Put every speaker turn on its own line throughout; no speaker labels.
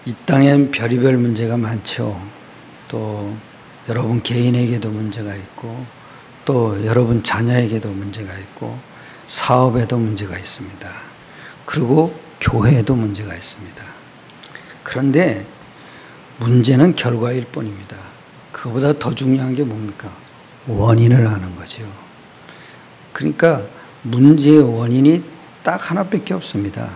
이 땅엔 별의별 문제가 많죠. 또 여러분 개인에게도 문제가 있고 또 여러분 자녀에게도 문제가 있고 사업에도 문제가 있습니다. 그리고 교회에도 문제가 있습니다. 그런데 문제는 결과일 뿐입니다. 그보다 더 중요한 게 뭡니까? 원인을 아는 거죠. 그러니까 문제의 원인이 딱 하나밖에 없습니다.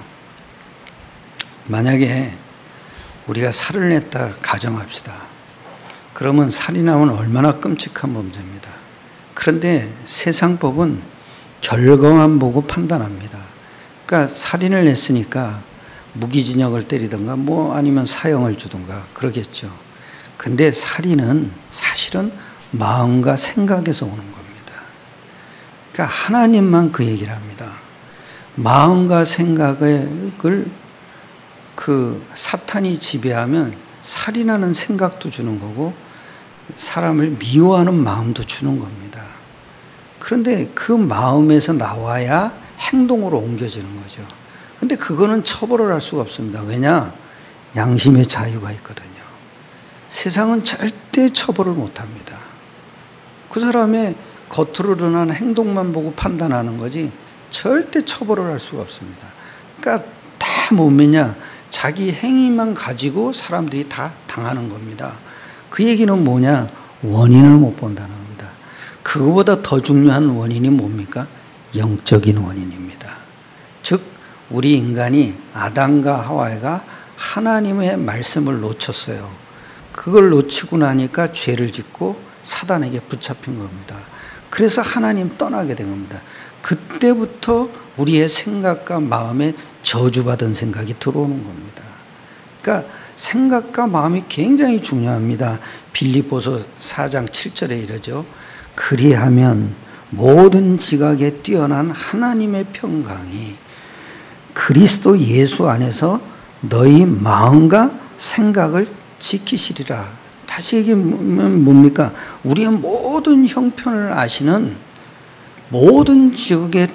만약에 우리가 살을 냈다 가정합시다. 그러면 살이 나면 얼마나 끔찍한 범죄입니다. 그런데 세상법은 결과만 보고 판단합니다. 그러니까 살인을 냈으니까 무기징역을 때리든가 뭐 아니면 사형을 주든가 그러겠죠. 근데 살인은 사실은 마음과 생각에서 오는 겁니다. 그러니까 하나님만 그 얘기를 합니다. 마음과 생각을 사탄이 지배하면 살인하는 생각도 주는 거고 사람을 미워하는 마음도 주는 겁니다. 그런데 그 마음에서 나와야 행동으로 옮겨지는 거죠. 근데 그거는 처벌을 할 수가 없습니다. 왜냐? 양심의 자유가 있거든요. 세상은 절대 처벌을 못합니다. 그 사람의 겉으로 드러난 행동만 보고 판단하는 거지 절대 처벌을 할 수가 없습니다. 그러니까 다 못 믿냐? 자기 행위만 가지고 사람들이 다 당하는 겁니다. 그 얘기는 뭐냐? 원인을 못 본다는 겁니다. 그거보다 더 중요한 원인이 뭡니까? 영적인 원인입니다. 즉 우리 인간이 아담과 하와가 하나님의 말씀을 놓쳤어요. 그걸 놓치고 나니까 죄를 짓고 사단에게 붙잡힌 겁니다. 그래서 하나님 떠나게 된 겁니다. 그때부터 우리의 생각과 마음에 저주받은 생각이 들어오는 겁니다. 그러니까 생각과 마음이 굉장히 중요합니다. 빌립보서 4장 7절에 이러죠. 그리하면 모든 지각에 뛰어난 하나님의 평강이 그리스도 예수 안에서 너희 마음과 생각을 지키시리라. 다시 얘기하면 뭡니까? 우리의 모든 형편을 아시는 모든 지각에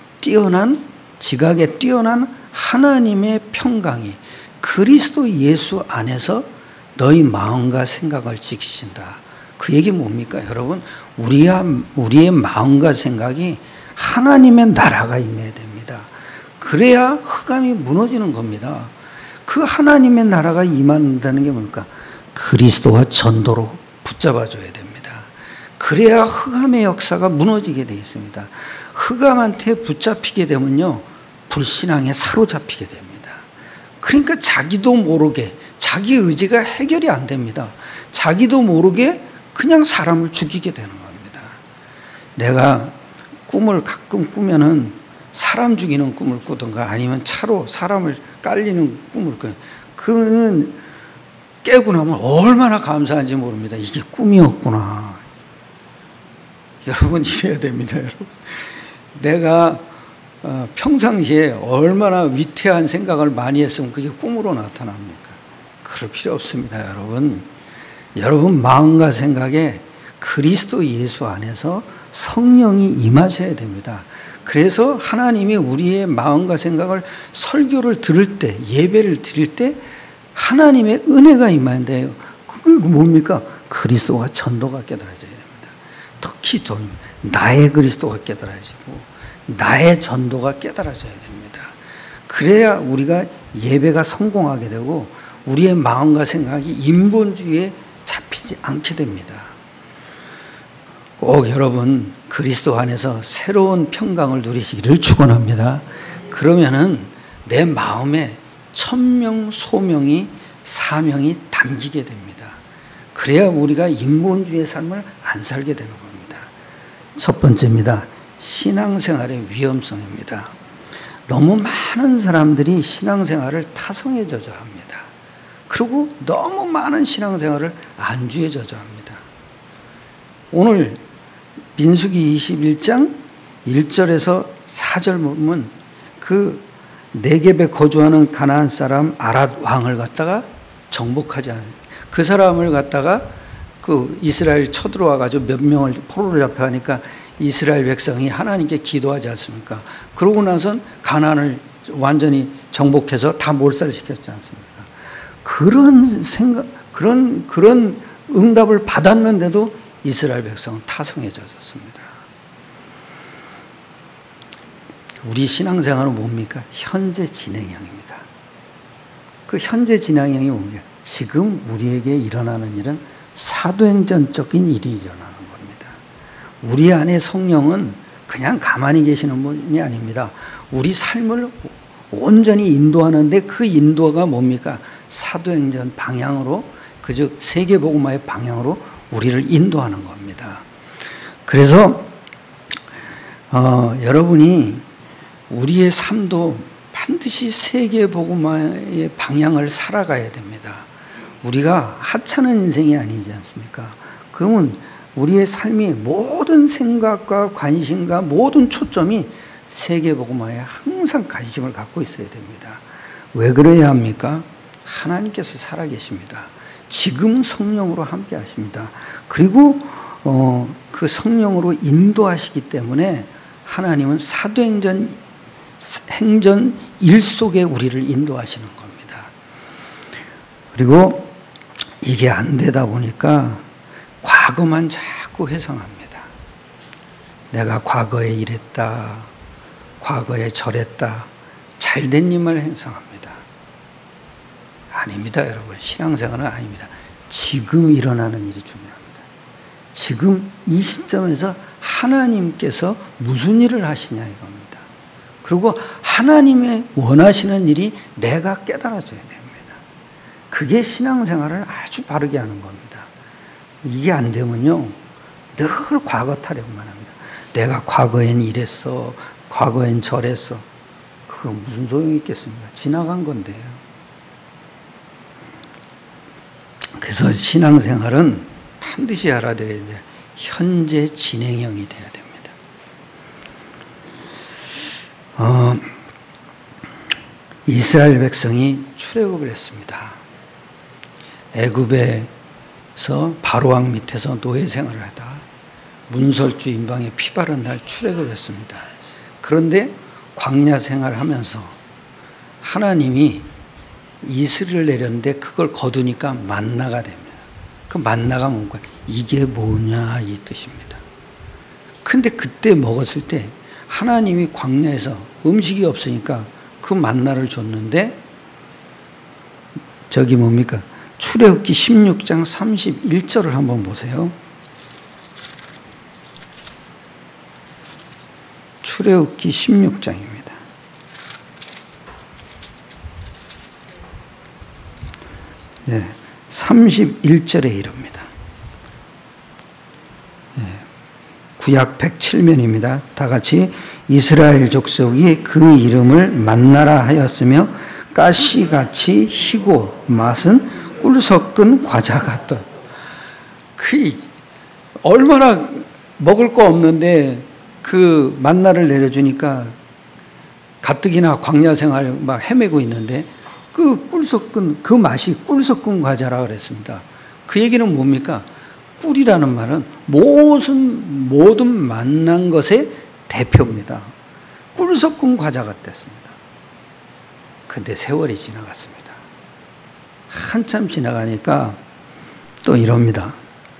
뛰어난 하나님의 평강이 그리스도 예수 안에서 너희 마음과 생각을 지키신다. 그 얘기 뭡니까? 여러분, 우리의 마음과 생각이 하나님의 나라가 임해야 됩니다. 그래야 흑암이 무너지는 겁니다. 그 하나님의 나라가 임한다는 게 뭡니까? 그리스도와 전도로 붙잡아줘야 됩니다. 그래야 흑암의 역사가 무너지게 되어 있습니다. 흑암한테 붙잡히게 되면요, 불신앙에 사로잡히게 됩니다. 그러니까 자기도 모르게 자기 의지가 해결이 안 됩니다. 자기도 모르게 그냥 사람을 죽이게 되는 겁니다. 내가 꿈을 가끔 꾸면은 사람 죽이는 꿈을 꾸든가 아니면 차로 사람을 깔리는 꿈을 꿔요. 그러면 깨고 나면 얼마나 감사한지 모릅니다. 이게 꿈이었구나. 여러분 이래야 됩니다. 여러분. 내가 평상시에 얼마나 위태한 생각을 많이 했으면 그게 꿈으로 나타납니까? 그럴 필요 없습니다. 여러분 마음과 생각에 그리스도 예수 안에서 성령이 임하셔야 됩니다. 그래서 하나님이 우리의 마음과 생각을 설교를 들을 때, 예배를 드릴 때 하나님의 은혜가 임하는데요. 그게 뭡니까? 그리스도가 전도가 깨달아져야 됩니다. 특히 나의 그리스도가 깨달아지고 나의 전도가 깨달아져야 됩니다. 그래야 우리가 예배가 성공하게 되고 우리의 마음과 생각이 인본주의에 잡히지 않게 됩니다. 꼭 여러분 그리스도 안에서 새로운 평강을 누리시기를 축원합니다. 그러면은 내 마음에 천명, 소명이, 사명이 담기게 됩니다. 그래야 우리가 인본주의의 삶을 안 살게 되는 겁니다. 첫 번째입니다. 신앙생활의 위험성입니다. 너무 많은 사람들이 신앙생활을 타성에 젖어합니다. 그리고 너무 많은 신앙생활을 안주에 젖어합니다. 오늘 민수기 21장 1절에서 4절 보면 그 네겝에 거주하는 가나안 사람 아랏 왕을 갖다가 정복하지 않아요. 그 사람을 갖다가 그 이스라엘 쳐들어와 가지고 몇 명을 포로를 잡혀 하니까 이스라엘 백성이 하나님께 기도하지 않습니까? 그러고 나선 가나안을 완전히 정복해서 다 몰살시켰지 않습니까? 그런 생각, 그런 응답을 받았는데도 이스라엘 백성은 타성에 젖었습니다. 우리 신앙생활은 뭡니까? 현재 진행형입니다. 그 현재 진행형이 뭡니까? 지금 우리에게 일어나는 일은 사도행전적인 일이 일어나는 겁니다. 우리 안에 성령은 그냥 가만히 계시는 분이 아닙니다. 우리 삶을 온전히 인도하는데 그 인도가 뭡니까? 사도행전 방향으로, 그즉 세계복음화의 방향으로 우리를 인도하는 겁니다. 그래서 여러분이 우리의 삶도 반드시 세계복음화의 방향을 살아가야 됩니다. 우리가 하찮은 인생이 아니지 않습니까? 그러면 우리의 삶이 모든 생각과 관심과 모든 초점이 세계복음화에 항상 관심을 갖고 있어야 됩니다. 왜 그래야 합니까? 하나님께서 살아계십니다. 지금 성령으로 함께 하십니다. 그리고 그 성령으로 인도하시기 때문에 하나님은 사도행전 행전 일 속에 우리를 인도하시는 겁니다. 그리고 이게 안 되다 보니까 과거만 자꾸 회상합니다. 내가 과거에 이랬다, 과거에 저랬다, 잘된 일만 행상합니다. 아닙니다, 여러분. 신앙생활은 아닙니다. 지금 일어나는 일이 중요합니다. 지금 이 시점에서 하나님께서 무슨 일을 하시냐 이겁니다. 그리고 하나님의 원하시는 일이 내가 깨달아져야 됩니다. 그게 신앙생활을 아주 바르게 하는 겁니다. 이게 안 되면요, 늘 과거 타령만 합니다. 내가 과거엔 이랬어, 과거엔 저랬어. 그거 무슨 소용이 있겠습니까? 지나간 건데요. 그래서 신앙생활은 반드시 알아야 되는데 현재 진행형이 돼야 됩니다. 이스라엘 백성이 출애굽을 했습니다. 애굽에서 바로왕 밑에서 노예 생활을 하다 문설주 임방에 피 바른 날 출애굽했습니다. 그런데 광야 생활하면서 하나님이 이슬을 내렸는데 그걸 거두니까 만나가 됩니다. 그 만나가 뭔가 이게 뭐냐 이 뜻입니다. 근데 그때 먹었을 때 하나님이 광야에서 음식이 없으니까 그 만나를 줬는데 저기 뭡니까? 출애굽기 16장 31절을 한번 보세요. 출애굽기 16장입니다. 네, 31절에 이릅니다. 네, 구약 107면입니다. 다 같이 이스라엘 족속이 그 이름을 만나라 하였으며 가시같이 희고 맛은 꿀 섞은 과자 같다. 그 얼마나 먹을 거 없는데 그 만나를 내려주니까 가뜩이나 광야 생활 막 헤매고 있는데 그 꿀 섞은 그 맛이 꿀 섞은 과자라 그랬습니다. 그 얘기는 뭡니까? 꿀이라는 말은 모든 만난 것의 대표입니다. 꿀 섞은 과자 같았습니다. 근데 세월이 지나갔습니다. 한참 지나가니까 또 이럽니다.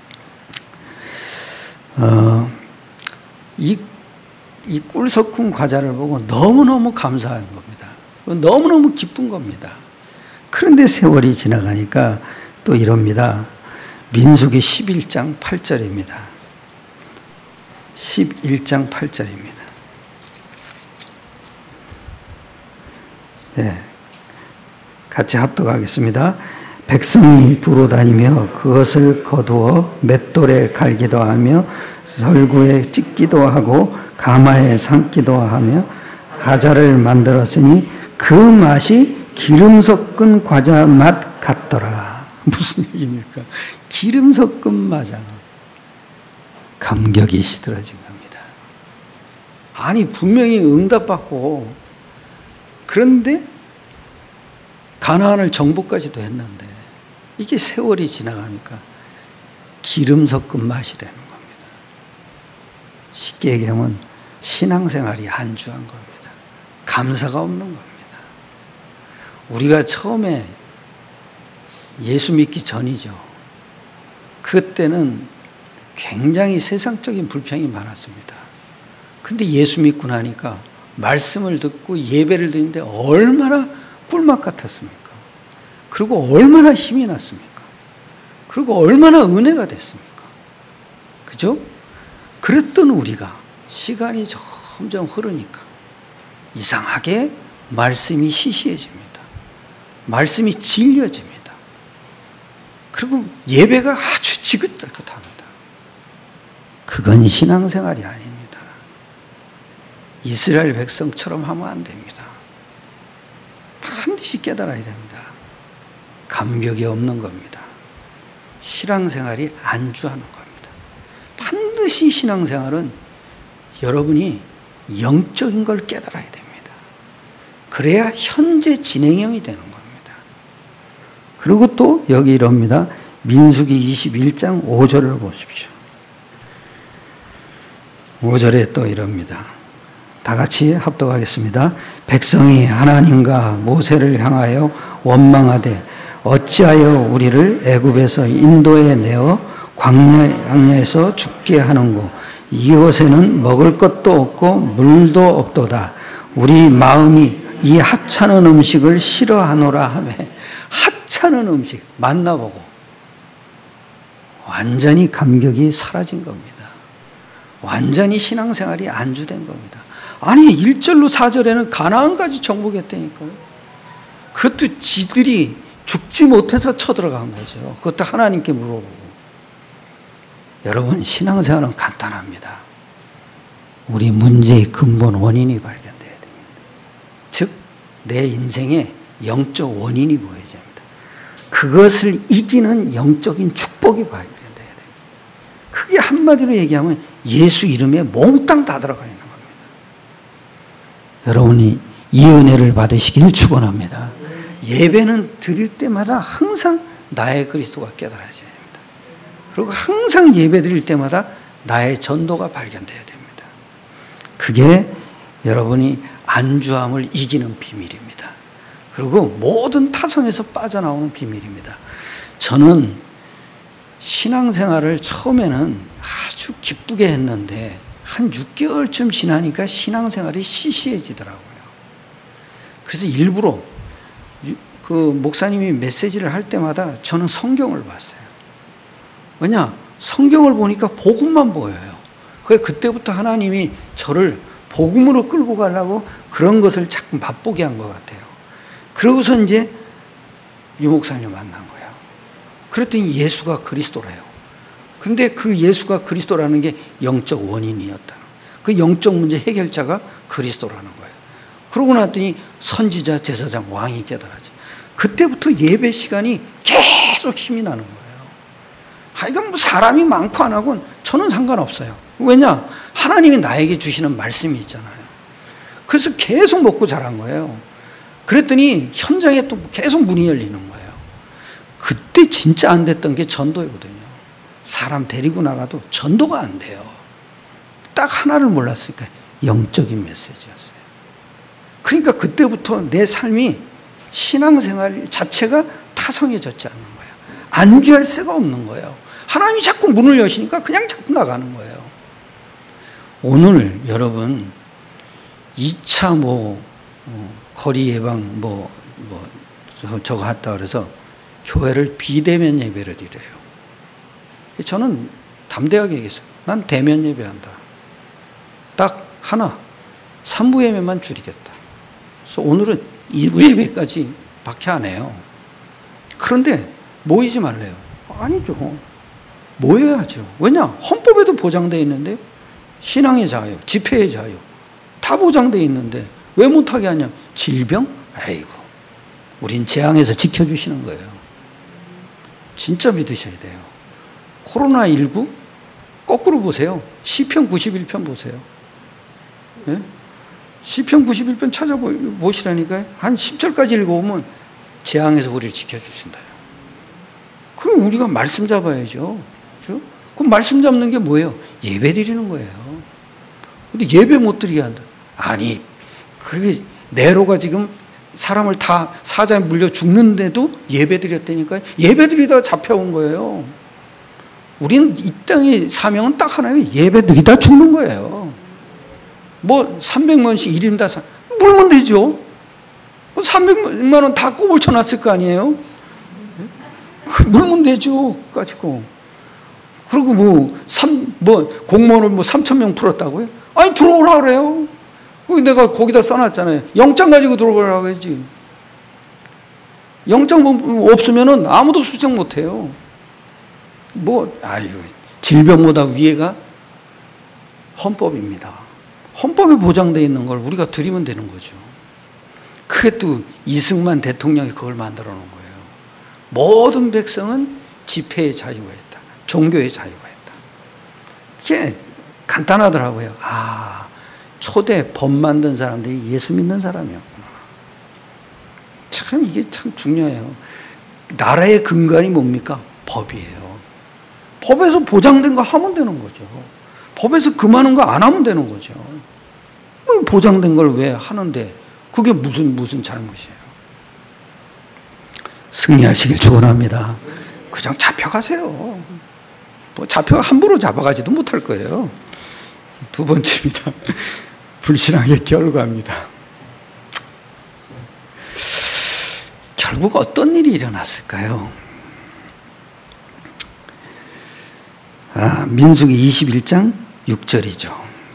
이 꿀 섞은 과자를 보고 너무너무 감사한 겁니다. 너무너무 기쁜 겁니다. 그런데 세월이 지나가니까 또 이럽니다. 민수기 11장 8절입니다. 11장 8절입니다. 네. 같이 합독하겠습니다. 백성이 두루 다니며 그것을 거두어 맷돌에 갈기도 하며 절구에 찢기도 하고 가마에 삶기도 하며 과자를 만들었으니 그 맛이 기름 섞은 과자 맛 같더라. 무슨 얘기입니까? 기름 섞은 과자. 감격이 시들어진 겁니다. 아니 분명히 응답받고 그런데 가나안을 정복까지도 했는데 이게 세월이 지나가니까 기름 섞은 맛이 되는 겁니다. 쉽게 얘기하면 신앙생활이 안주한 겁니다. 감사가 없는 겁니다. 우리가 처음에 예수 믿기 전이죠. 그때는 굉장히 세상적인 불평이 많았습니다. 근데 예수 믿고 나니까 말씀을 듣고 예배를 드리는데 얼마나 꿀맛 같았습니까? 그리고 얼마나 힘이 났습니까? 그리고 얼마나 은혜가 됐습니까? 그죠? 그랬던 우리가 시간이 점점 흐르니까 이상하게 말씀이 시시해집니다. 말씀이 질려집니다. 그리고 예배가 아주 지긋지긋합니다. 그건 신앙생활이 아닙니다. 이스라엘 백성처럼 하면 안 됩니다. 반드시 깨달아야 됩니다. 감격이 없는 겁니다. 신앙생활이 안주하는 겁니다. 반드시 신앙생활은 여러분이 영적인 걸 깨달아야 됩니다. 그래야 현재 진행형이 되는 겁니다. 그리고 또 여기 이럽니다. 민수기 21장 5절을 보십시오. 5절에 또 이럽니다. 다 같이 합독하겠습니다. 백성이 하나님과 모세를 향하여 원망하되 어찌하여 우리를 애굽에서 인도에 내어 광야에서 죽게 하는고 이곳에는 먹을 것도 없고 물도 없도다. 우리 마음이 이 하찮은 음식을 싫어하노라 하며 하찮은 음식 만나보고 완전히 감격이 사라진 겁니다. 완전히 신앙생활이 안주된 겁니다. 아니 1절로 4절에는 가나안까지 정복했다니까요. 그것도 지들이 죽지 못해서 쳐들어간 거죠. 그것도 하나님께 물어보고. 여러분 신앙생활은 간단합니다. 우리 문제의 근본 원인이 발견돼야 됩니다. 즉 내 인생에 영적 원인이 보여져야 됩니다. 그것을 이기는 영적인 축복이 발견돼야 됩니다. 크게 한마디로 얘기하면 예수 이름에 몽땅 다 들어가 있는 겁니다. 여러분이 이 은혜를 받으시길 축원합니다. 예배는 드릴 때마다 항상 나의 그리스도가 깨달아져야 됩니다. 그리고 항상 예배 드릴 때마다 나의 전도가 발견돼야 됩니다. 그게 여러분이 안주함을 이기는 비밀입니다. 그리고 모든 타성에서 빠져나오는 비밀입니다. 저는 신앙생활을 처음에는 아주 기쁘게 했는데 한 6개월쯤 지나니까 신앙생활이 시시해지더라고요. 그래서 일부러 그 목사님이 메시지를 할 때마다 저는 성경을 봤어요. 왜냐? 성경을 보니까 복음만 보여요. 그때부터 하나님이 저를 복음으로 끌고 가려고 그런 것을 자꾸 맛보게 한 것 같아요. 그러고서 이제 유 목사님을 만난 거예요. 그랬더니 예수가 그리스도래요. 근데 그 예수가 그리스도라는 게 영적 원인이었다는 그 영적 문제 해결자가 그리스도라는 거예요. 그러고 났더니 선지자, 제사장, 왕이 깨달아지. 그때부터 예배 시간이 계속 힘이 나는 거예요. 하여간 뭐 사람이 많고 안 하고는 저는 상관없어요. 왜냐? 하나님이 나에게 주시는 말씀이 있잖아요. 그래서 계속 먹고 자란 거예요. 그랬더니 현장에 또 계속 문이 열리는 거예요. 그때 진짜 안 됐던 게 전도거든요. 사람 데리고 나가도 전도가 안 돼요. 딱 하나를 몰랐으니까 영적인 메시지였어요. 그러니까 그때부터 내 삶이 신앙생활 자체가 타성해졌지 않는 거예요. 안주할 새가 없는 거예요. 하나님이 자꾸 문을 여시니까 그냥 자꾸 나가는 거예요. 오늘 여러분 2차 거리 예방 저거 했다 그래서 교회를 비대면 예배를 드려요. 저는 담대하게 얘기했어요. 난 대면 예배한다. 딱 하나 3부 예배만 줄이겠다. 그래서 오늘은 2부 예배까지 밖에 안 해요. 그런데 모이지 말래요. 아니죠. 모여야죠. 왜냐? 헌법에도 보장되어 있는데 신앙의 자유, 집회의 자유 다 보장되어 있는데 왜 못하게 하냐? 질병? 아이고 우린 재앙에서 지켜주시는 거예요. 진짜 믿으셔야 돼요. 코로나19 거꾸로 보세요. 시편 91편 보세요. 네? 시편 91편 찾아보시라니까요. 한 10절까지 읽어보면 재앙에서 우리를 지켜주신다요. 그럼 우리가 말씀 잡아야죠. 그렇죠? 그럼 말씀 잡는 게 뭐예요? 예배 드리는 거예요. 근데 예배 못 드리게 한다. 아니, 그게 네로가 지금 사람을 다 사자에 물려 죽는데도 예배드렸다니까요. 예배드리다 잡혀온 거예요. 우리는 이 땅의 사명은 딱 하나예요. 예배드리다 죽는 거예요. 뭐 300만원씩 1인당 물면 되죠. 300만 원 다 꼽을 쳐놨을 거 아니에요. 물면 되죠. 가지고. 그리고 공무원을 3,000명 풀었다고요? 아니, 들어오라 그래요. 내가 거기다 써놨잖아요. 영장 가지고 들어오라 그러지. 영장 없으면은 아무도 수정 못 해요. 질병보다 위에가 헌법입니다. 헌법에 보장되어 있는 걸 우리가 드리면 되는 거죠. 그게 또 이승만 대통령이 그걸 만들어 놓은 거예요. 모든 백성은 집회의 자유가 있다. 종교의 자유가 있다. 이게 간단하더라고요. 초대 법 만든 사람들이 예수 믿는 사람이었구나. 참 이게 참 중요해요. 나라의 근간이 뭡니까? 법이에요. 법에서 보장된 거 하면 되는 거죠. 법에서 금하는 거 안 하면 되는 거죠. 보장된 걸 왜 하는데 그게 무슨 잘못이에요. 승리하시길 축원합니다. 그냥 잡혀가세요. 함부로 잡아가지도 못할 거예요. 두 번째입니다. 불신앙의 결과입니다. 결국 어떤 일이 일어났을까요? 민수기 21장 6절이죠.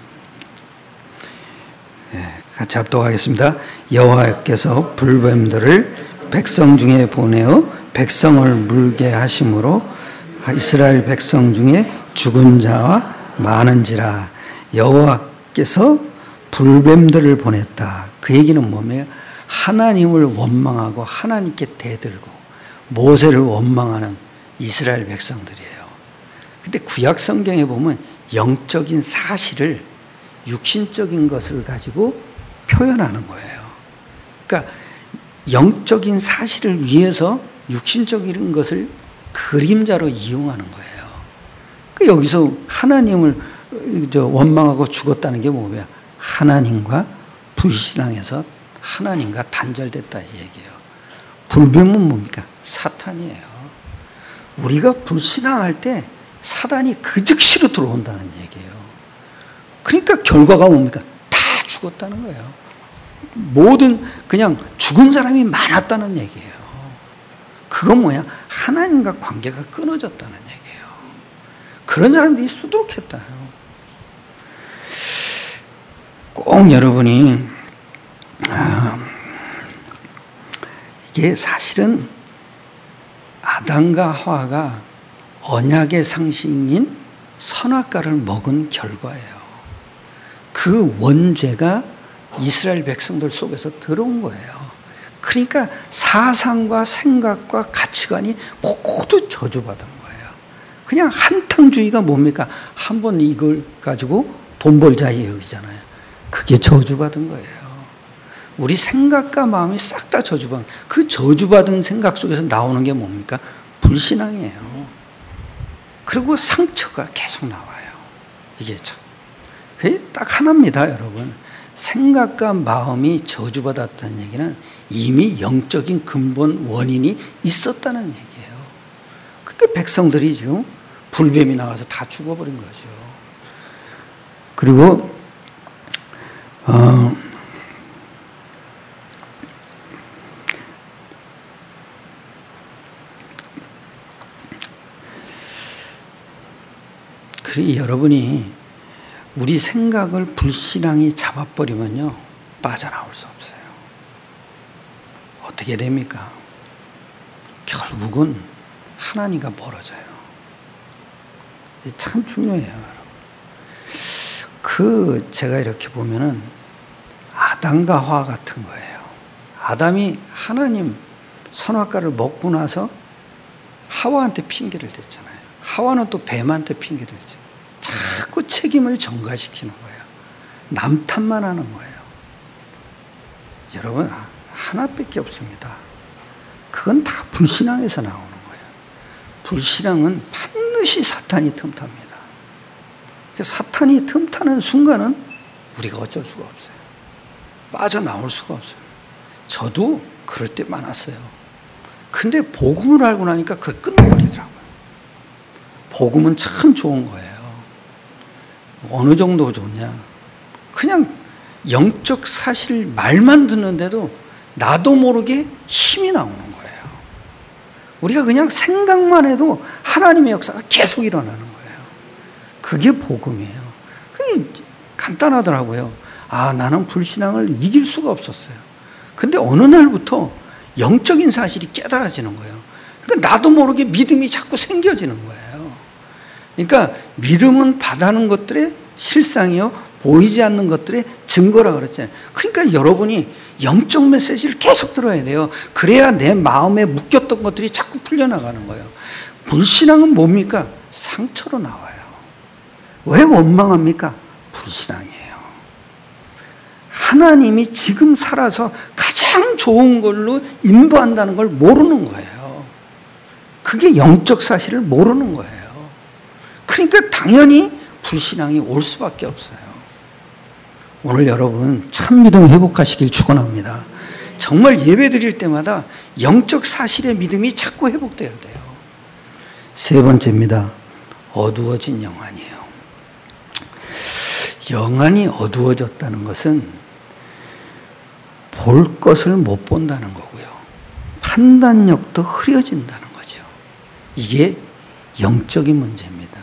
같이 합독하겠습니다. 여호와께서 불뱀들을 백성 중에 보내어 백성을 물게 하심으로 이스라엘 백성 중에 죽은 자와 많은지라. 여호와께서 불뱀들을 보냈다. 그 얘기는 뭐예요? 하나님을 원망하고 하나님께 대들고 모세를 원망하는 이스라엘 백성들이에요. 근데 구약 성경에 보면 영적인 사실을 육신적인 것을 가지고 표현하는 거예요. 그러니까 영적인 사실을 위해서 육신적인 것을 그림자로 이용하는 거예요. 그러니까 여기서 하나님을 원망하고 죽었다는 게 뭐예요? 하나님과 불신앙에서 하나님과 단절됐다 이 얘기예요. 불뱀은 뭡니까? 사탄이에요. 우리가 불신앙할 때 사단이 그 즉시로 들어온다는 얘기예요. 그러니까 결과가 뭡니까? 다 죽었다는 거예요. 모든 그냥 죽은 사람이 많았다는 얘기예요. 그건 뭐야? 하나님과 관계가 끊어졌다는 얘기예요. 그런 사람들이 수두룩했다요. 꼭 여러분이 이게 사실은 아담과 하와가 언약의 상징인 선악과를 먹은 결과예요. 그 원죄가 이스라엘 백성들 속에서 들어온 거예요. 그러니까 사상과 생각과 가치관이 모두 저주받은 거예요. 그냥 한탕주의가 뭡니까? 한번 이걸 가지고 돈 벌자 여기잖아요. 그게 저주받은 거예요. 우리 생각과 마음이 싹 다 저주받은, 그 저주받은 생각 속에서 나오는 게 뭡니까? 불신앙이에요. 그리고 상처가 계속 나와요. 이게 참. 그게 딱 하나입니다, 여러분. 생각과 마음이 저주받았다는 얘기는 이미 영적인 근본 원인이 있었다는 얘기예요. 그러니까 백성들이 지금 불뱀이 나와서 다 죽어버린 거죠. 그리고 여러분이 우리 생각을 불신앙이 잡아버리면요, 빠져나올 수 없어요. 어떻게 됩니까? 결국은 하나님과 멀어져요. 참 중요해요, 여러분. 제가 이렇게 보면은 아담과 하와 같은 거예요. 아담이 하나님 선악과를 먹고 나서 하와한테 핑계를 댔잖아요. 하와는 또 뱀한테 핑계를 댔죠. 자꾸 책임을 전가시키는 거예요. 남 탓만 하는 거예요. 여러분, 하나밖에 없습니다. 그건 다 불신앙에서 나오는 거예요. 불신앙은 반드시 사탄이 틈탑니다. 사탄이 틈타는 순간은 우리가 어쩔 수가 없어요. 빠져나올 수가 없어요. 저도 그럴 때 많았어요. 근데 복음을 알고 나니까 그게 끝나버리더라고요. 복음은 참 좋은 거예요. 어느 정도 좋냐. 그냥 영적 사실 말만 듣는데도 나도 모르게 힘이 나오는 거예요. 우리가 그냥 생각만 해도 하나님의 역사가 계속 일어나는 거예요. 그게 복음이에요. 그게 간단하더라고요. 나는 불신앙을 이길 수가 없었어요. 근데 어느 날부터 영적인 사실이 깨달아지는 거예요. 그러니까 나도 모르게 믿음이 자꾸 생겨지는 거예요. 그러니까 믿음은 바라는 것들의 실상이요, 보이지 않는 것들의 증거라 그랬잖아요. 그러니까 여러분이 영적 메시지를 계속 들어야 돼요. 그래야 내 마음에 묶였던 것들이 자꾸 풀려나가는 거예요. 불신앙은 뭡니까? 상처로 나와요. 왜 원망합니까? 불신앙이에요. 하나님이 지금 살아서 가장 좋은 걸로 인도한다는 걸 모르는 거예요. 그게 영적 사실을 모르는 거예요. 그러니까 당연히 불신앙이 올 수밖에 없어요. 오늘 여러분 참 믿음 회복하시길 축원합니다. 정말 예배 드릴 때마다 영적 사실의 믿음이 자꾸 회복돼야 돼요. 세 번째입니다. 어두워진 영안이에요. 영안이 어두워졌다는 것은 볼 것을 못 본다는 거고요. 판단력도 흐려진다는 거죠. 이게 영적인 문제입니다.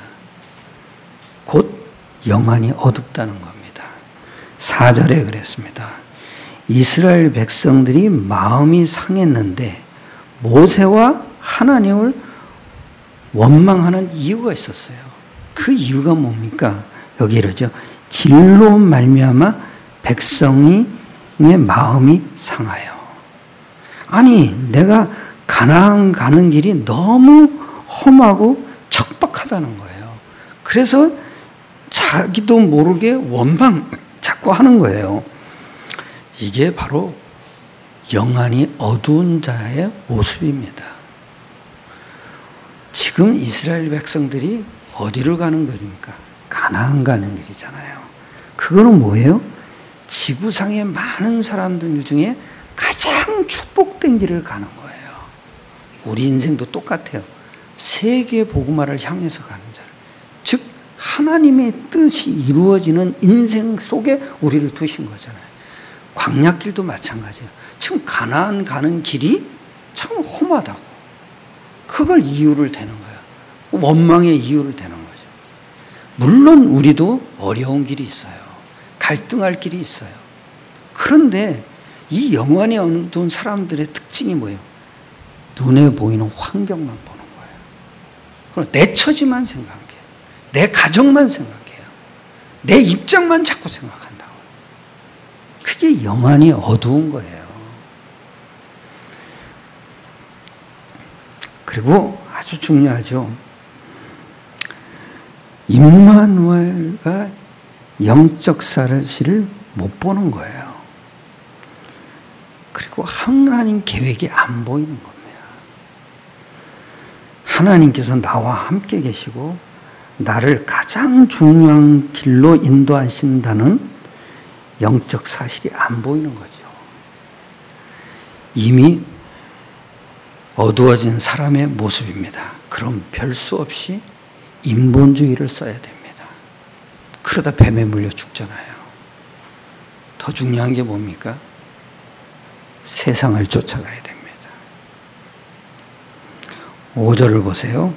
곧 영안이 어둡다는 겁니다. 4절에 그랬습니다. 이스라엘 백성들이 마음이 상했는데 모세와 하나님을 원망하는 이유가 있었어요. 그 이유가 뭡니까? 여기 이러죠. 길로 말미암아 백성의 마음이 상하여. 아니, 내가 가나안 가는 길이 너무 험하고 척박하다는 거예요. 그래서 자기도 모르게 원망 자꾸 하는 거예요. 이게 바로 영안이 어두운 자의 모습입니다. 지금 이스라엘 백성들이 어디를 가는 거입니까? 가나안 가는 길이잖아요. 그거는 뭐예요? 지구상의 많은 사람들 중에 가장 축복된 길을 가는 거예요. 우리 인생도 똑같아요. 세계 복음화를 향해서 가는 자. 즉 하나님의 뜻이 이루어지는 인생 속에 우리를 두신 거잖아요. 광야길도 마찬가지예요. 지금 가나안 가는 길이 참 험하다고. 그걸 이유를 대는 거예요. 원망의 이유를 대는 거죠. 물론 우리도 어려운 길이 있어요. 갈등할 길이 있어요. 그런데 이 영안이 어두운 사람들의 특징이 뭐예요? 눈에 보이는 환경만 보는 거예요. 그리고 내 처지만 생각해요. 내 가정만 생각해요. 내 입장만 자꾸 생각한다고. 그게 영안이 어두운 거예요. 그리고 아주 중요하죠. 임마누엘과 영적 사실을 못 보는 거예요. 그리고 하나님 계획이 안 보이는 겁니다. 하나님께서 나와 함께 계시고 나를 가장 중요한 길로 인도하신다는 영적 사실이 안 보이는 거죠. 이미 어두워진 사람의 모습입니다. 그럼 별 수 없이 인본주의를 써야 됩니다. 그러다 뱀에 물려 죽잖아요. 더 중요한 게 뭡니까? 세상을 쫓아가야 됩니다. 5절을 보세요.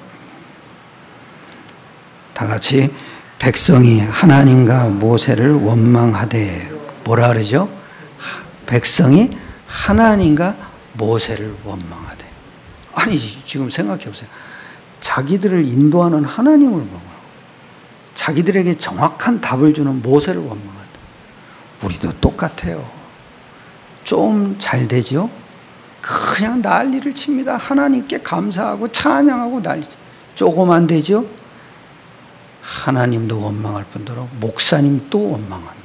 다 같이 백성이 하나님과 모세를 원망하되 뭐라 그러죠? 백성이 하나님과 모세를 원망하되. 아니 지금 생각해 보세요. 자기들을 인도하는 하나님을 원망하고 자기들에게 정확한 답을 주는 모세를 원망하다. 우리도 똑같아요. 좀 잘 되죠? 그냥 난리를 칩니다. 하나님께 감사하고 찬양하고 난리죠. 조금 안 되죠? 하나님도 원망할 뿐더러 목사님도 원망합니다.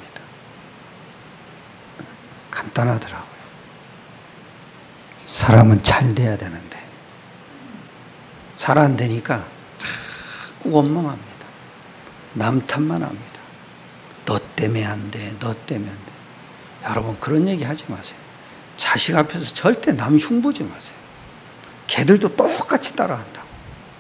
간단하더라고요. 사람은 잘 돼야 되는데 잘 안 되니까 자꾸 원망합니다. 남 탓만 합니다. 너 때문에 안 돼. 너 때문에 안 돼. 여러분 그런 얘기 하지 마세요. 자식 앞에서 절대 남 흉보지 마세요. 걔들도 똑같이 따라한다고.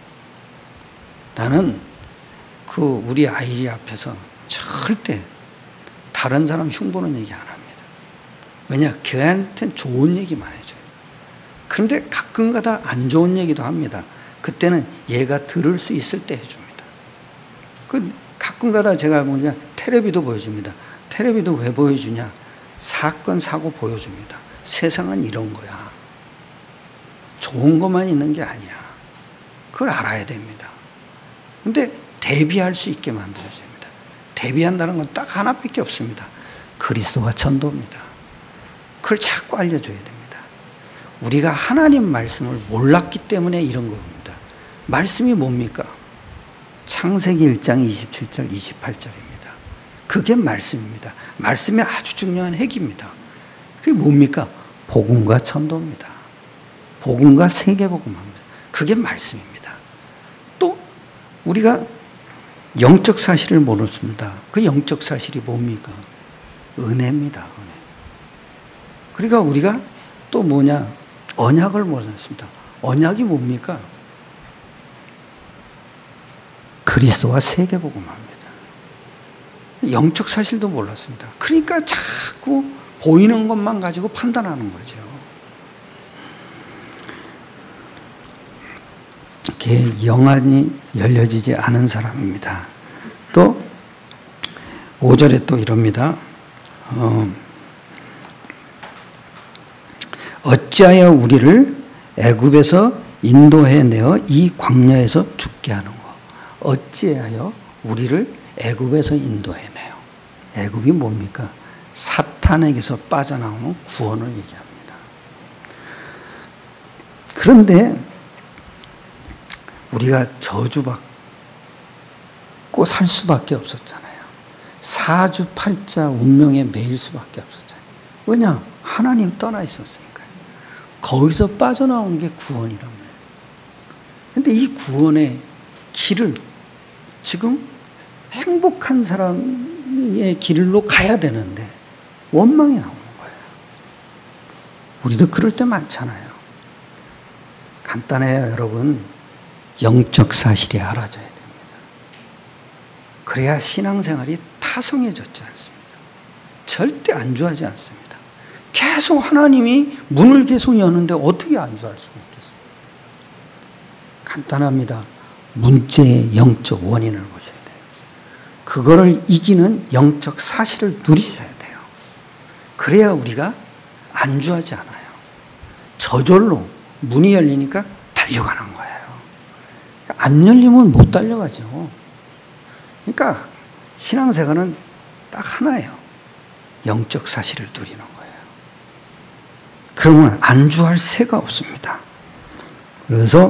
나는 우리 아이 앞에서 절대 다른 사람 흉보는 얘기 안 합니다. 왜냐? 걔한테는 좋은 얘기만 해줘요. 그런데 가끔 가다 안 좋은 얘기도 합니다. 그때는 얘가 들을 수 있을 때 해줍니다. 가끔 가다 제가 텔레비도 보여줍니다. 텔레비도 왜 보여주냐? 사건, 사고 보여줍니다. 세상은 이런 거야. 좋은 것만 있는 게 아니야. 그걸 알아야 됩니다. 근데 대비할 수 있게 만들어줍니다. 대비한다는 건 딱 하나밖에 없습니다. 그리스도와 전도입니다. 그걸 자꾸 알려줘야 됩니다. 우리가 하나님 말씀을 몰랐기 때문에 이런 겁니다. 말씀이 뭡니까? 창세기 1장 27절 28절입니다. 그게 말씀입니다. 말씀의 아주 중요한 핵입니다. 그게 뭡니까? 복음과 전도입니다. 복음과 세계복음합니다. 그게 말씀입니다. 또 우리가 영적 사실을 모르습니다. 그 영적 사실이 뭡니까? 은혜입니다. 은혜. 그러니까 우리가 또 언약을 모르습니다. 언약이 뭡니까? 그리스도와 세계복음합니다. 영적 사실도 몰랐습니다. 그러니까 자꾸 보이는 것만 가지고 판단하는 거죠. 영안이 열려지지 않은 사람입니다. 또 5절에 또 이럽니다. 어찌하여 우리를 애굽에서 인도해내어 이 광야에서 죽게 하는 거. 어찌하여 우리를 애굽에서 인도해내요. 애굽이 뭡니까? 사탄에게서 빠져나오는 구원을 얘기합니다. 그런데 우리가 저주받고 살 수밖에 없었잖아요. 사주팔자 운명에 매일 수밖에 없었잖아요. 왜냐? 하나님 떠나 있었으니까요. 거기서 빠져나오는 게 구원이란 말이에요. 그런데 이 구원의 길을 지금 행복한 사람의 길로 가야 되는데 원망이 나오는 거예요. 우리도 그럴 때 많잖아요. 간단해요, 여러분. 영적 사실이 알아져야 됩니다. 그래야 신앙생활이 타성해졌지 않습니다. 절대 안주하지 않습니다. 계속 하나님이 문을 계속 여는데 어떻게 안주할 수가 있겠습니까? 간단합니다. 문제의 영적 원인을 보셔야 돼요. 그거를 이기는 영적 사실을 누리셔야 돼요. 그래야 우리가 안주하지 않아요. 저절로 문이 열리니까 달려가는 거예요. 안 열리면 못 달려가죠. 그러니까 신앙생활은 딱 하나예요. 영적 사실을 누리는 거예요. 그러면 안주할 새가 없습니다. 그래서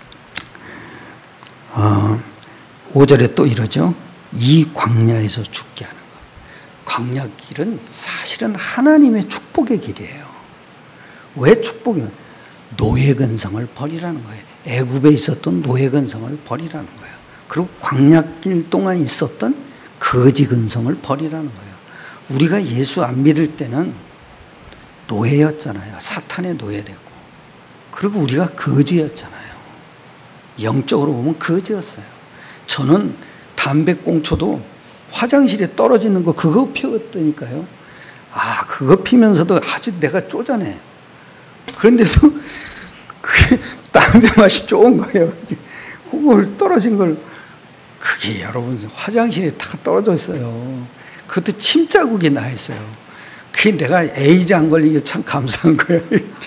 5절에 또 이러죠. 이 광야에서 죽게 하는 거. 광야 길은 사실은 하나님의 축복의 길이에요. 왜 축복이면? 노예 근성을 버리라는 거예요. 애굽에 있었던 노예 근성을 버리라는 거예요. 그리고 광야길 동안 있었던 거지 근성을 버리라는 거예요. 우리가 예수 안 믿을 때는 노예였잖아요. 사탄의 노예됐고. 그리고 우리가 거지였잖아요. 영적으로 보면 거지였어요. 저는 담배꽁초도 화장실에 떨어지는 거 그거 피웠다니까요. 그거 피면서도 아주 내가 쪼잔해. 그런데도 담배 맛이 좋은 거예요. 그걸 떨어진 걸, 그게 여러분 화장실에 다 떨어져 있어요. 그것도 침 자국이 나 있어요. 그게 내가 에이즈 안 걸린 게 참 감사한 거예요.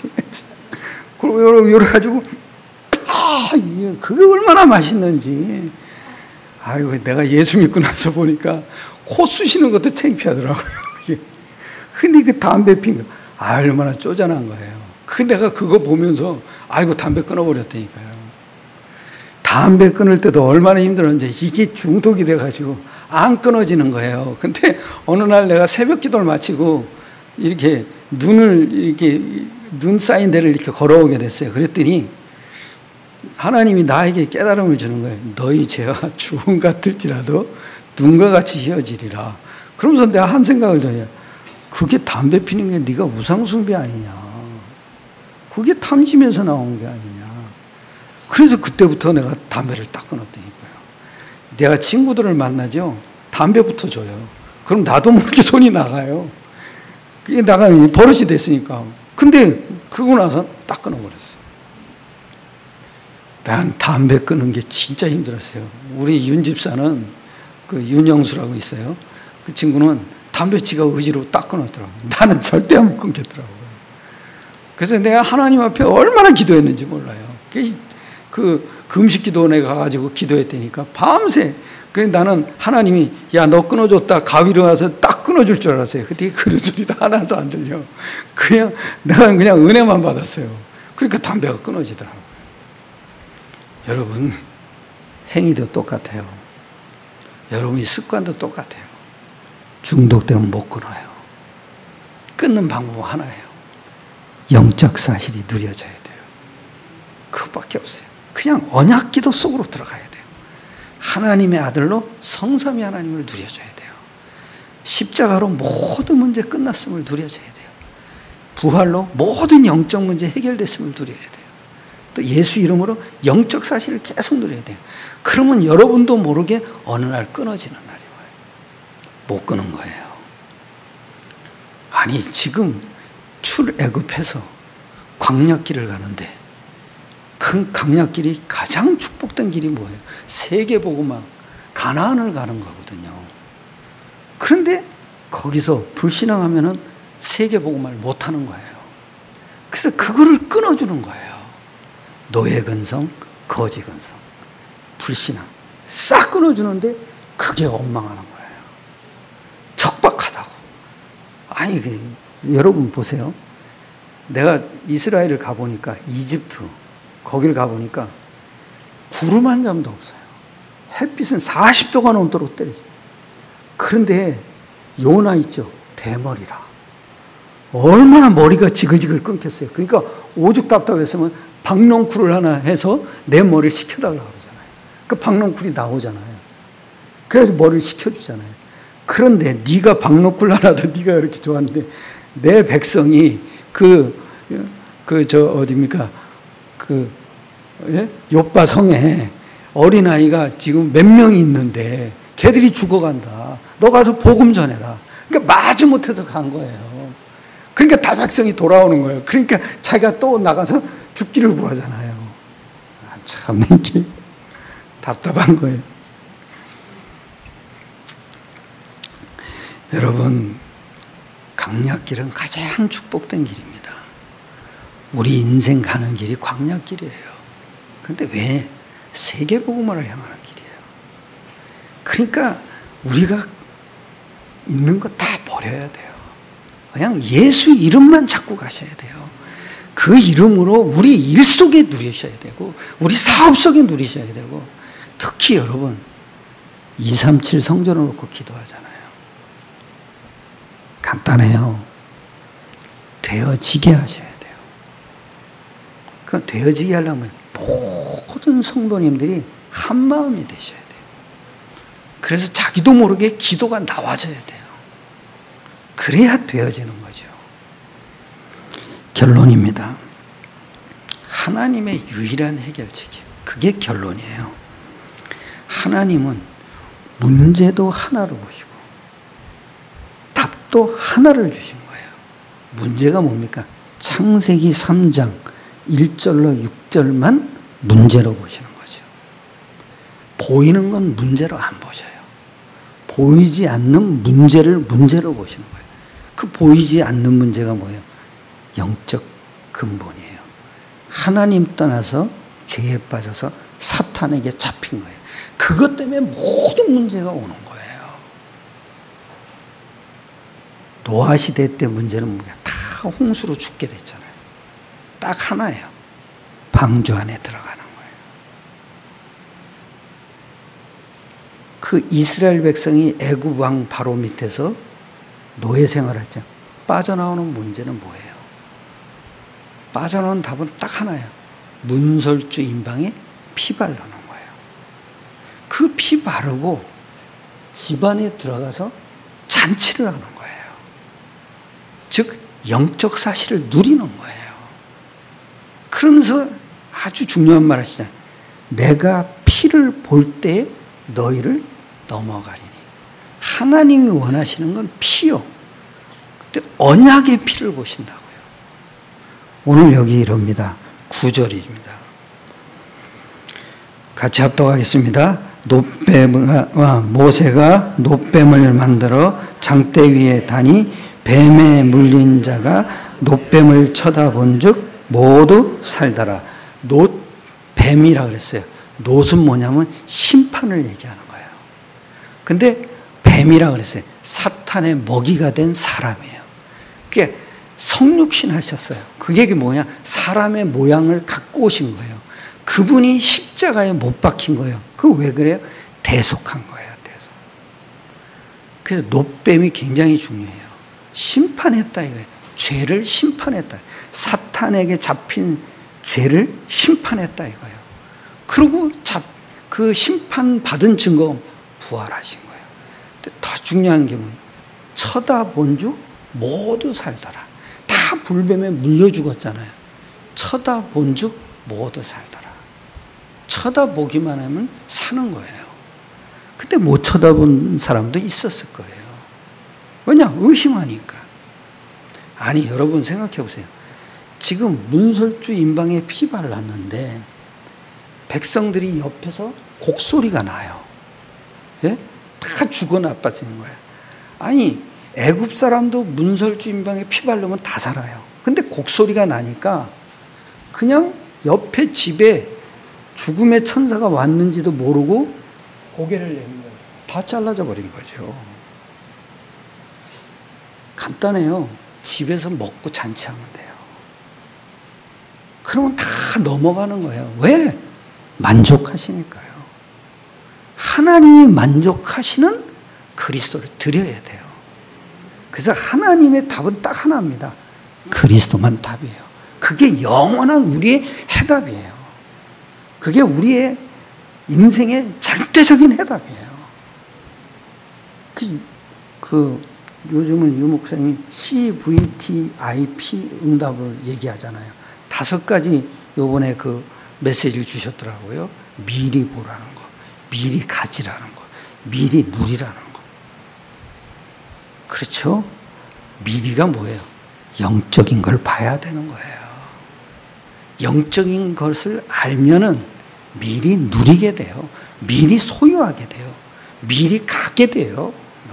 그리고 이래가지고, 그게 얼마나 맛있는지. 아이고, 내가 예수 믿고 나서 보니까 코 쑤시는 것도 창피하더라고요. 근데 그 담배 핀 거, 얼마나 쪼잔한 거예요. 내가 그거 보면서 아이고 담배 끊어버렸다니까요. 담배 끊을 때도 얼마나 힘들었는지 이게 중독이 돼가지고 안 끊어지는 거예요. 근데 어느 날 내가 새벽 기도를 마치고 이렇게 눈 쌓인 데를 이렇게 걸어오게 됐어요. 그랬더니 하나님이 나에게 깨달음을 주는 거예요. 너희 죄와 주홍 같을지라도 눈과 같이 희어지리라. 그러면서 내가 한 생각을 더해요. 그게 담배 피는 게 네가 우상숭배 아니냐. 그게 탐심에서 나온 게 아니냐. 그래서 그때부터 내가 담배를 딱 끊었다니까요. 내가 친구들을 만나죠. 담배부터 줘요. 그럼 나도 모르게 손이 나가요. 그게 나가는 버릇이 됐으니까. 근데 그러고 나서 딱 끊어버렸어요. 난 담배 끊는 게 진짜 힘들었어요. 우리 윤 집사는 그 윤영수라고 있어요. 그 친구는 담배 지가 의지로 딱 끊었더라고요. 나는 절대 안 끊겠더라고요. 그래서 내가 하나님 앞에 얼마나 기도했는지 몰라요. 그 금식 기도원에 가가지고 기도했다니까 밤새. 그래서 나는 하나님이 야 너 끊어줬다 가위로 와서 딱 끊어줄 줄 알았어요. 그때 그런 소리도 하나도 안 들려. 내가 그냥 은혜만 받았어요. 그러니까 담배가 끊어지더라고요. 여러분 행위도 똑같아요. 여러분이 습관도 똑같아요. 중독되면 못 끊어요. 끊는 방법 하나예요. 영적 사실이 누려져야 돼요. 그것밖에 없어요. 그냥 언약 기도 속으로 들어가야 돼요. 하나님의 아들로 성삼위 하나님을 누려줘야 돼요. 십자가로 모든 문제 끝났음을 누려져야 돼요. 부활로 모든 영적 문제 해결됐음을 누려야 돼요. 또 예수 이름으로 영적 사실을 계속 누려야 돼요. 그러면 여러분도 모르게 어느 날 끊어지는 날이 와요. 못 끊은 거예요. 아니 지금 출애굽해서 광야길을 가는데 그 광야길이 가장 축복된 길이 뭐예요? 세계복음화 가나안을 가는 거거든요. 그런데 거기서 불신앙하면은 세계복음화를 못하는 거예요. 그래서 그거를 끊어주는 거예요. 노예근성, 거지근성, 불신앙 싹 끊어주는데 그게 원망하는 거예요. 척박하다고. 아니 여러분 보세요. 내가 이스라엘을 가보니까 이집트 거기를 가보니까 구름 한 점도 없어요. 햇빛은 40도가 넘도록 때리죠. 그런데 요나 있죠. 대머리라. 얼마나 머리가 지글지글 끊겼어요. 그러니까 오죽 답답했으면 박넝쿨을 하나 해서 내 머리를 식혀달라고 그러잖아요. 그 박넝쿨이 나오잖아요. 그래서 머리를 식혀주잖아요. 그런데 네가 박넝쿨 하나도 네가 이렇게 좋아하는데 내 백성이 어디입니까? 욥바 성에 어린아이가 지금 몇 명이 있는데 걔들이 죽어간다. 너 가서 복음 전해라. 그러니까 마지못해서 간 거예요. 그러니까 다 백성이 돌아오는 거예요. 그러니까 자기가 또 나가서 죽기를 구하잖아요. 참 이게 답답한 거예요. 여러분, 광야길은 가장 축복된 길입니다. 우리 인생 가는 길이 광야길이에요. 그런데 왜 세계복음화를 향하는 길이에요? 그러니까 우리가 있는 거 다 버려야 돼요. 그냥 예수 이름만 잡고 가셔야 돼요. 그 이름으로 우리 일 속에 누리셔야 되고 우리 사업 속에 누리셔야 되고 특히 여러분 237 성전을 놓고 기도하잖아요. 간단해요. 되어지게 하셔야 돼요. 그 되어지게 하려면 모든 성도님들이 한 마음이 되셔야 돼요. 그래서 자기도 모르게 기도가 나와져야 돼요. 그래야 되어지는 거죠. 결론입니다. 하나님의 유일한 해결책이에요. 그게 결론이에요. 하나님은 문제도 하나로 보시고 답도 하나를 주신 거예요. 문제가 뭡니까? 창세기 3장 1절로 6절만 문제로 보시는 거죠. 보이는 건 문제로 안 보셔요. 보이지 않는 문제를 문제로 보시는 거예요. 그 보이지 않는 문제가 뭐예요? 영적 근본이에요. 하나님 떠나서 죄에 빠져서 사탄에게 잡힌 거예요. 그것 때문에 모든 문제가 오는 거예요. 노아 시대 때 문제는 뭐야? 다 홍수로 죽게 됐잖아요. 딱 하나예요. 방주 안에 들어가는 거예요. 그 이스라엘 백성이 애굽 왕 바로 밑에서 노예 생활을 했죠. 빠져나오는 문제는 뭐예요? 빠져나오는 답은 딱 하나예요. 문설주 임방에 피 바르는 거예요. 그 피 바르고 집안에 들어가서 잔치를 하는 거예요. 즉 영적 사실을 누리는 거예요. 그러면서 아주 중요한 말 하시잖아요. 내가 피를 볼 때 너희를 넘어가리니. 하나님이 원하시는 건 피요. 근데 언약의 피를 보신다고요. 오늘 여기 이럽니다. 9절입니다. 같이 합독하겠습니다. 모세가 놋뱀을 만들어 장대 위에 다니 뱀에 물린 자가 놋뱀을 쳐다본 즉 모두 살더라. 뱀이라 그랬어요. 놋은 뭐냐면 심판을 얘기하는 거예요. 근데 뱀이라 그랬어요. 사탄의 먹이가 된 사람이에요. 그게 성육신 하셨어요. 그게 뭐냐? 사람의 모양을 갖고 오신 거예요. 그분이 십자가에 못 박힌 거예요. 그 왜 그래요? 대속한 거예요. 대속. 그래서 놋뱀이 굉장히 중요해요. 심판했다 이거예요. 죄를 심판했다. 사탄에게 잡힌 죄를 심판했다 이거예요. 그리고 그 심판받은 증거 부활하신 거예요. 근데 더 중요한 게 뭐냐? 쳐다본 즉 모두 살더라. 다 불뱀에 물려 죽었잖아요. 쳐다본 즉 모두 살더라. 쳐다보기만 하면 사는 거예요. 근데 못 쳐다본 사람도 있었을 거예요. 왜냐? 의심하니까. 아니, 여러분 생각해 보세요. 지금 문설주 임방에 피 발랐는데 백성들이 옆에서 곡소리가 나요. 예? 다 죽어 나빠지는 거예요. 아니, 애굽 사람도 문설주 임방에 피 바르면 다 살아요. 근데 곡소리가 나니까 그냥 옆에 집에 죽음의 천사가 왔는지도 모르고 고개를 내는 거예요. 다 잘라져 버린 거죠. 간단해요. 집에서 먹고 잔치하면 돼요. 그러면 다 넘어가는 거예요. 왜? 만족하시니까요. 하나님이 만족하시는 그리스도를 드려야 돼요. 그래서 하나님의 답은 딱 하나입니다. 그리스도만 답이에요. 그게 영원한 우리의 해답이에요. 그게 우리의 인생의 절대적인 해답이에요. 요즘은 유 목사님이 CVTIP 응답을 얘기하잖아요. 5가지 요번에 그 메시지를 주셨더라고요. 미리 보라는 거, 미리 가지라는 거, 미리 누리라는 거. 그렇죠? 미리가 뭐예요? 영적인 걸 봐야 되는 거예요. 영적인 것을 알면은 미리 누리게 돼요. 미리 소유하게 돼요. 미리 가게 돼요.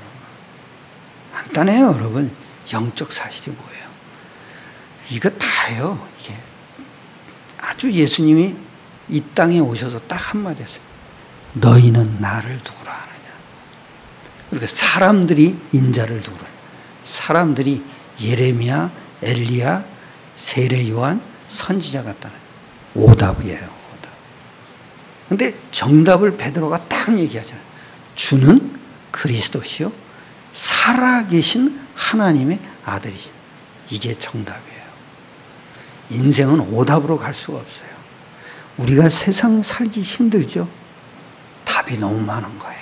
간단해요, 여러분. 영적 사실이 뭐예요? 이거 다예요, 이게. 아주 예수님이 이 땅에 오셔서 딱 한마디 했어요. 너희는 나를 누구라 하느냐. 그러니까 사람들이 인자를 누구라 하느냐. 사람들이 예레미야, 엘리야, 세례 요한, 선지자 같다는 오답이에요. 오답. 근데 정답을 베드로가 딱 얘기하잖아요. 주는 그리스도시요 살아계신 하나님의 아들이신. 이게 정답이에요. 인생은 오답으로 갈 수가 없어요. 우리가 세상 살기 힘들죠? 답이 너무 많은 거예요.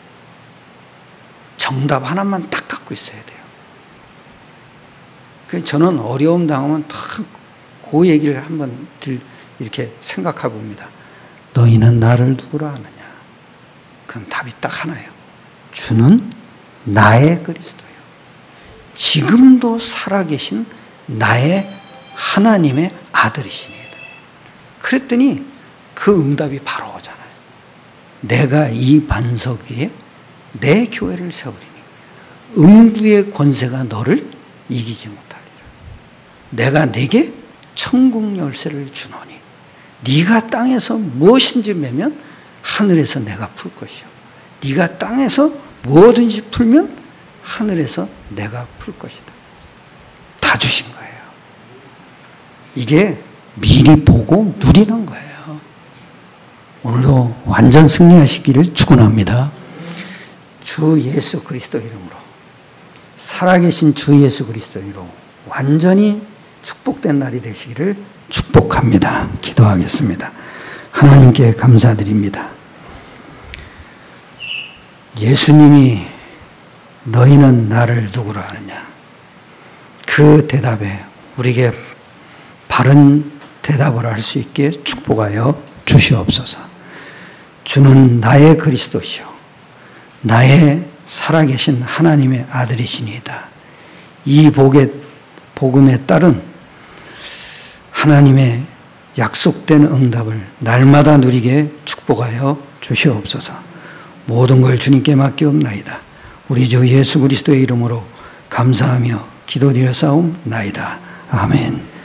정답 하나만 딱 갖고 있어야 돼요. 저는 어려움 당하면 그 얘기를 한번 이렇게 생각해 봅니다. 너희는 나를 누구라 하느냐? 그럼 답이 딱 하나예요. 주는 나의 그리스도요. 지금도 살아계신 나의 하나님의 아들이십니다. 그랬더니 그 응답이 바로 오잖아요. 내가 이 반석 위에 내 교회를 세우리니 음부의 권세가 너를 이기지 못하리라. 내가 내게 천국 열쇠를 주노니 네가 땅에서 무엇인지 매면 하늘에서 내가 풀 것이요. 네가 땅에서 무엇든지 풀면 하늘에서 내가 풀 것이다. 다 주신 거예요. 이게 미리 보고 누리는 거예요. 오늘도 완전 승리하시기를 축원합니다. 주 예수 그리스도 이름으로, 살아계신 주 예수 그리스도 이름으로 완전히 축복된 날이 되시기를 축복합니다. 기도하겠습니다. 하나님께 감사드립니다. 예수님이 너희는 나를 누구라 하느냐? 그 대답에 우리에게 바른 대답을 할 수 있게 축복하여 주시옵소서. 주는 나의 그리스도시요 나의 살아계신 하나님의 아들이시니이다. 이 복음에 따른 하나님의 약속된 응답을 날마다 누리게 축복하여 주시옵소서. 모든 걸 주님께 맡기옵나이다. 우리 주 예수 그리스도의 이름으로 감사하며 기도드려 싸움나이다. 아멘.